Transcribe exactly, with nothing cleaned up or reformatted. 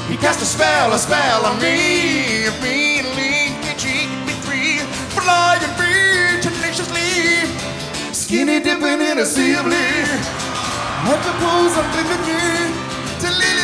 He cast a spell, a spell on me. Me and lean, cheek, me free, flying free tenaciously, skinny dipping in a sea of blue. At the pools, I'm living here to live.